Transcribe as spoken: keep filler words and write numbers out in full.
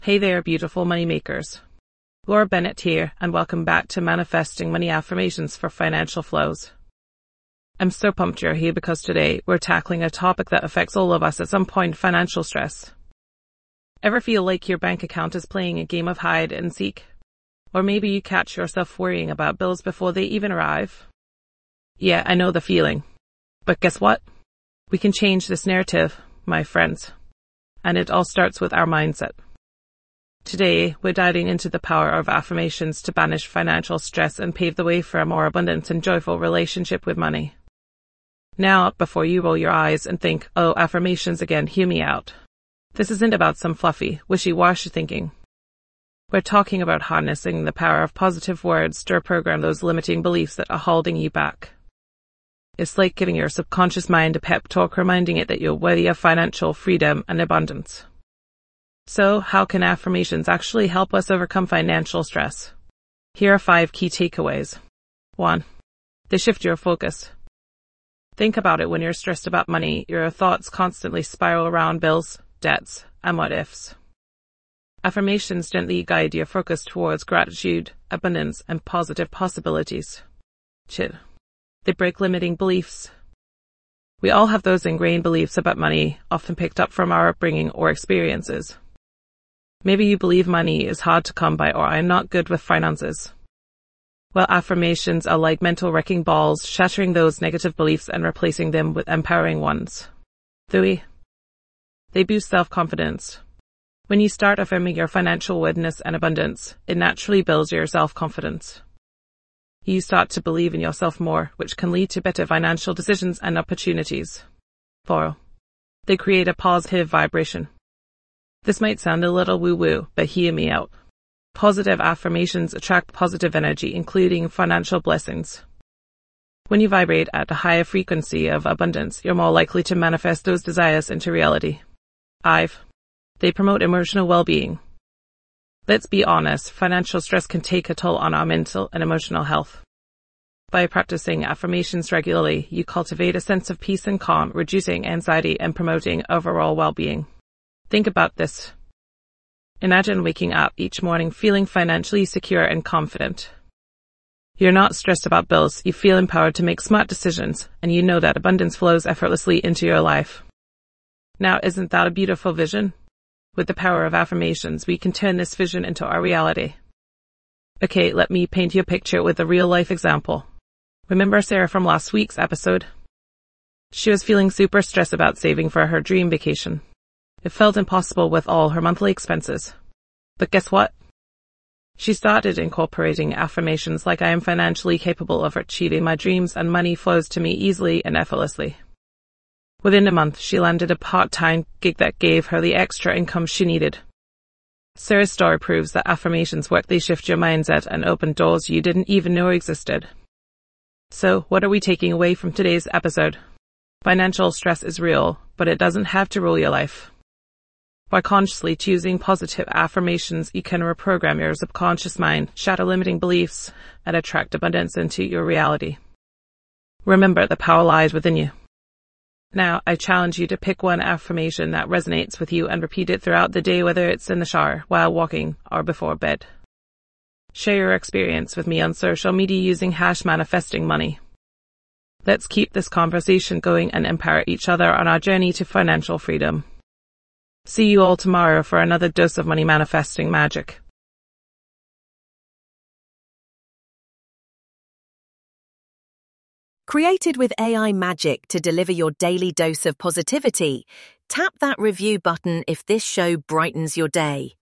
Hey there, beautiful money makers. Laura Bennett here, and welcome back to Manifesting Money Affirmations for Financial Flows. I'm so pumped you're here because today we're tackling a topic that affects all of us at some point: financial stress. Ever feel like your bank account is playing a game of hide and seek? Or maybe you catch yourself worrying about bills before they even arrive? Yeah, I know the feeling. But guess what? We can change this narrative, my friends. And it all starts with our mindset. Today, we're diving into the power of affirmations to banish financial stress and pave the way for a more abundant and joyful relationship with money. Now, before you roll your eyes and think, oh, affirmations again, hear me out. This isn't about some fluffy, wishy-washy thinking. We're talking about harnessing the power of positive words to reprogram those limiting beliefs that are holding you back. It's like giving your subconscious mind a pep talk, reminding it that you're worthy of financial freedom and abundance. So, how can affirmations actually help us overcome financial stress? Here are five key takeaways. One, they shift your focus. Think about it: when you're stressed about money, your thoughts constantly spiral around bills, debts, and what ifs. Affirmations gently guide your focus towards gratitude, abundance, and positive possibilities. Two, they break limiting beliefs. We all have those ingrained beliefs about money, often picked up from our upbringing or experiences. Maybe you believe money is hard to come by, or I'm not good with finances. Well, affirmations are like mental wrecking balls, shattering those negative beliefs and replacing them with empowering ones. Three, they boost self-confidence. When you start affirming your financial worthiness and abundance, it naturally builds your self-confidence. You start to believe in yourself more, which can lead to better financial decisions and opportunities. Four, they create a positive vibration. This might sound a little woo-woo, but hear me out. Positive affirmations attract positive energy, including financial blessings. When you vibrate at a higher frequency of abundance, you're more likely to manifest those desires into reality. Five, they promote emotional well-being. Let's be honest, financial stress can take a toll on our mental and emotional health. By practicing affirmations regularly, you cultivate a sense of peace and calm, reducing anxiety and promoting overall well-being. Think about this. Imagine waking up each morning feeling financially secure and confident. You're not stressed about bills, you feel empowered to make smart decisions, and you know that abundance flows effortlessly into your life. Now, isn't that a beautiful vision? With the power of affirmations, we can turn this vision into our reality. Okay, let me paint you a picture with a real-life example. Remember Sarah from last week's episode? She was feeling super stressed about saving for her dream vacation. It felt impossible with all her monthly expenses. But guess what? She started incorporating affirmations like, I am financially capable of achieving my dreams and money flows to me easily and effortlessly. Within a month, she landed a part-time gig that gave her the extra income she needed. Sarah's story proves that affirmations work. They shift your mindset and open doors you didn't even know existed. So, what are we taking away from today's episode? Financial stress is real, but it doesn't have to rule your life. By consciously choosing positive affirmations, you can reprogram your subconscious mind, shatter limiting beliefs, and attract abundance into your reality. Remember, the power lies within you. Now, I challenge you to pick one affirmation that resonates with you and repeat it throughout the day, whether it's in the shower, while walking, or before bed. Share your experience with me on social media using hash manifesting money. Let's keep this conversation going and empower each other on our journey to financial freedom. See you all tomorrow for another dose of money manifesting magic. Created with A I magic to deliver your daily dose of positivity, tap that review button if this show brightens your day.